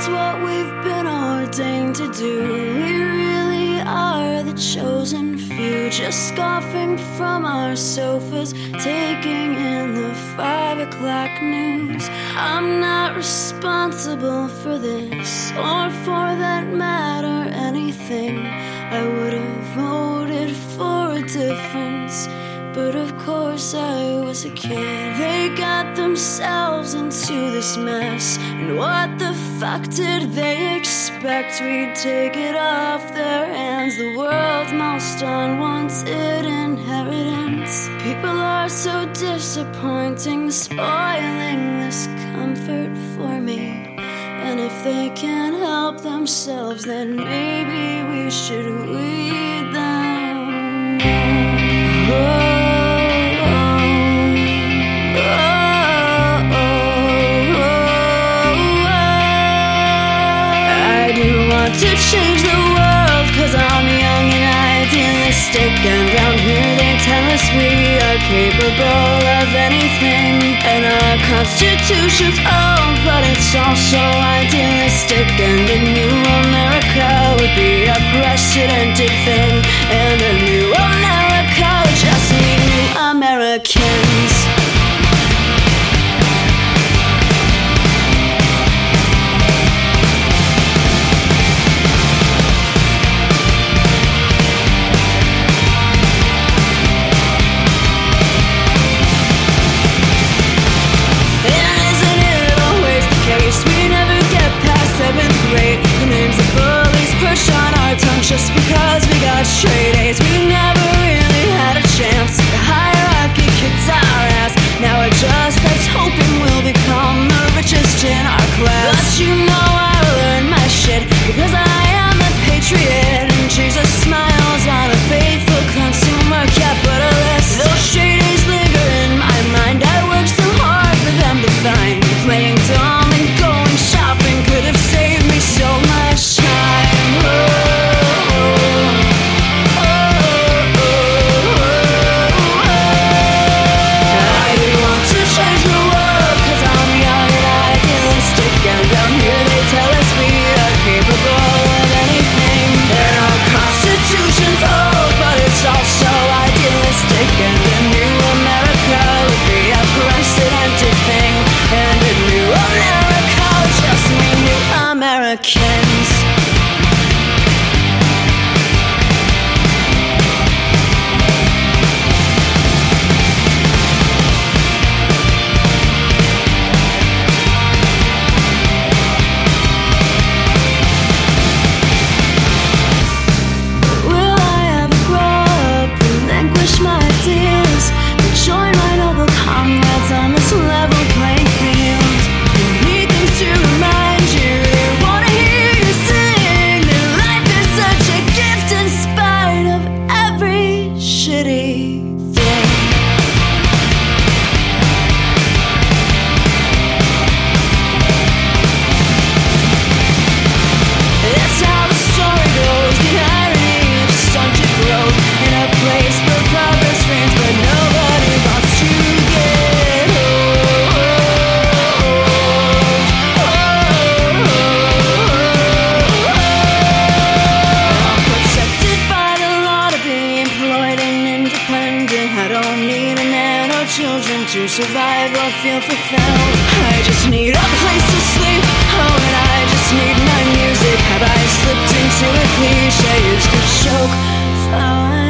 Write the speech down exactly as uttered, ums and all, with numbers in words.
is what we've been ordained to do. We really are the chosen few, just scoffing from our sofas, taking in the five o'clock news. I'm not responsible for this, or for that matter, anything. I would have voted for a difference, but of course I was a kid. They got themselves into this mess, and what the fuck did they expect? We'd take it off their hands, the world's most unwanted inheritance. People are so disappointing, spoiling this comfort for me. And if they can't help themselves, then maybe we should weed them. Oh. To change the world, cause I'm young and idealistic, and round here they tell us we are capable of anything. And our constitution's old, but it's also idealistic, and a new America would be a precedented thing. And a new America would just mean new Americans. Just because we got straight A's, we never really had a chance. The hierarchy kicked our ass. Now we're just left hoping we'll become the richest in our class. But you know I learned my shit, because I am a patriot, and Jesus smiles on a faithful consumer capitalist. Those straight A's linger in my mind. I worked so hard for them to find. Playing dumb and going shopping could have saved me so much time. Oh. Americans. Will I ever grow up, relinquish my ideas, and join my noble comrades on this level playing field? You need them to remind you, to survive or feel fulfilled. I just need a place to sleep, oh, and I just need my music. Have I slipped into a cliche? Is the joke fine?